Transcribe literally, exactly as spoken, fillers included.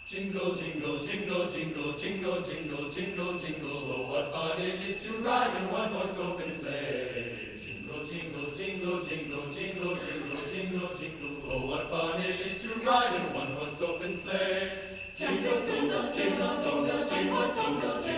Jingle, jingle, jingle, jingle, jingle, jingle, jingle, jingle. Oh, what fun it is to ride in one horse open sleigh. Jingle, jingle, jingle, jingle, jingle, jingle, jingle, jingle. Oh, what fun it is to ride in one horse open sleigh. Jingle, jingle, jingle, jingle, jingle, jingle, jingle.